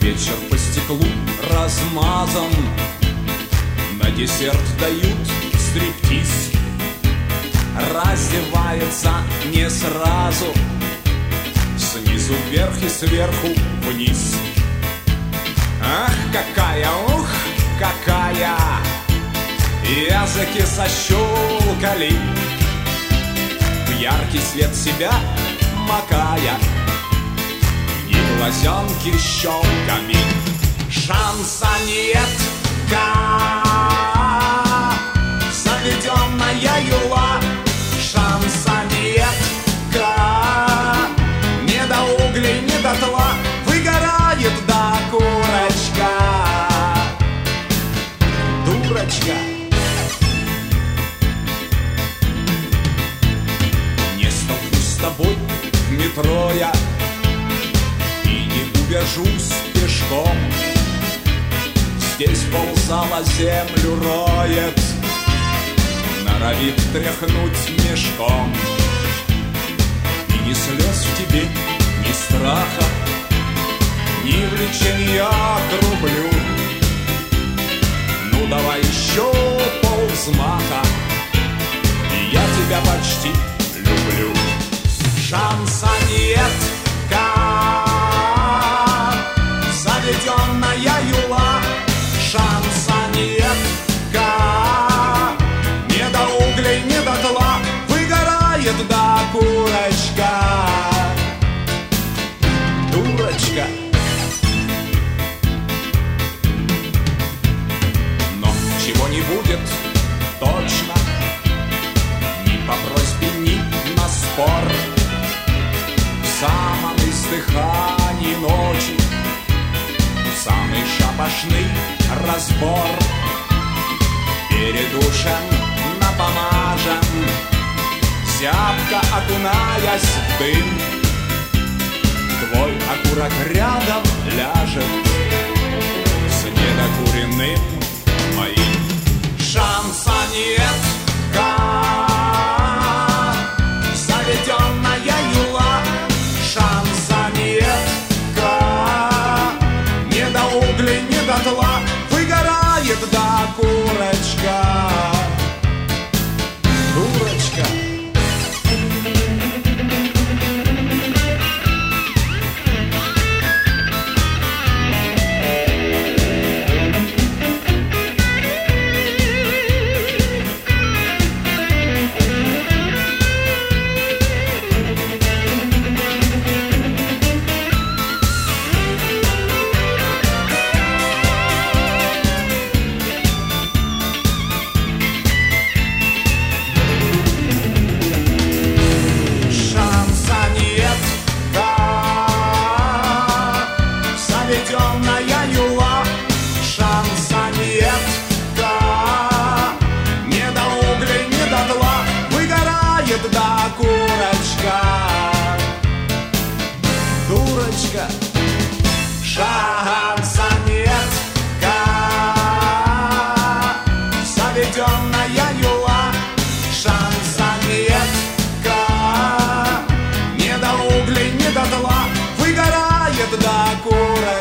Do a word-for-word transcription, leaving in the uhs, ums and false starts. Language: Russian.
Вечер по стеклу размазан, на десерт дают стриптиз. Раздевается не сразу, снизу вверх и сверху вниз. Ах, какая, ух, какая! Языки сощелкали, в яркий свет себя макая, и глазенки щелками. Шанса нет, ка, заведенная юла. Шанса нет, ка, не до углей, не до тла, выгорает до курочка. Дурочка. Не столкнусь с тобой в метро я и не убежусь пешком. Здесь ползала землю роет, норовит тряхнуть мешком. И ни слез в тебе, ни страха, ни влечения к рублю. Ну давай еще полвзмаха, и я тебя почти люблю. Шанса нет, ка, заведенная юла. Шанса нет, ка, не до углей, не до тла, выгорает до курочка. Дурочка. Но чего не будет точно, ни по просьбе, ни на спор. В самом издыхании ночи самый шапошный разбор. Передушен, напомажен, зябко окунаясь в дым, твой окурок рядом ляжет с недокуренным моим. Шанса нет, ка, заведенная юла. Шанса нет, ка, не до углей, не до тла, выгорает до курочка. Дурочка. Заведенная юла. Шанса нет, ка, не до углей, не до тла, выгорает до курочка. Дурочка. Шанса нет, ка, заведенная юла. Шанса нет, ка, не до углей, не до тла, выгорает до курочка.